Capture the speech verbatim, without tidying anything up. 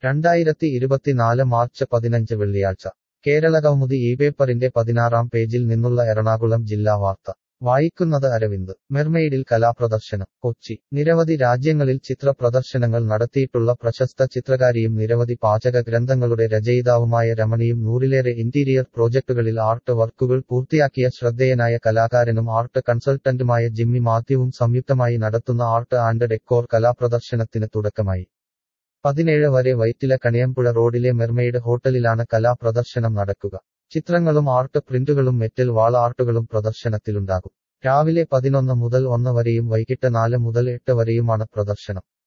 രണ്ടായിരത്തി ഇരുപത്തിനാല് മാർച്ച് പതിനഞ്ച് വെള്ളിയാഴ്ച കേരളകൗമുദി ഈ പേപ്പറിന്റെ പതിനാറാം പേജിൽ നിന്നുള്ള എറണാകുളം ജില്ലാ വാർത്ത വായിക്കുന്നത് അരവിന്ദ്. മെർമെയ്ഡിൽ കലാപ്രദർശനം കൊച്ചി. നിരവധി രാജ്യങ്ങളിൽ ചിത്ര പ്രദർശനങ്ങൾ നടത്തിയിട്ടുള്ള പ്രശസ്ത ചിത്രകാരിയും നിരവധി പാചക ഗ്രന്ഥങ്ങളുടെ രചയിതാവുമായ രമണിയും നൂറിലേറെ ഇന്റീരിയർ പ്രോജക്ടുകളിൽ ആർട്ട് വർക്കുകൾ പൂർത്തിയാക്കിയ ശ്രദ്ധേയനായ കലാകാരനും ആർട്ട് കൺസൾട്ടന്റുമായ ജിമ്മി മാത്യുവും സംയുക്തമായി നടത്തുന്ന ആർട്ട് ആൻഡ് ഡെക്കോർ കലാപ്രദർശനത്തിന് തുടക്കമായി. പതിനേഴ് വരെ വൈറ്റില കണിയമ്പുഴ റോഡിലെ മെർമെയ്ഡ് ഹോട്ടലിലാണ് കലാപ്രദർശനം നടക്കുക. ചിത്രങ്ങളും ആർട്ട് പ്രിന്റുകളും മെറ്റൽ വാൾ ആർട്ടുകളും പ്രദർശനത്തിലുണ്ടാകും. രാവിലെ പതിനൊന്ന് മുതൽ ഒന്ന് വരെയും വൈകിട്ട് നാല് മുതൽ എട്ട് വരെയുമാണ് പ്രദർശനം.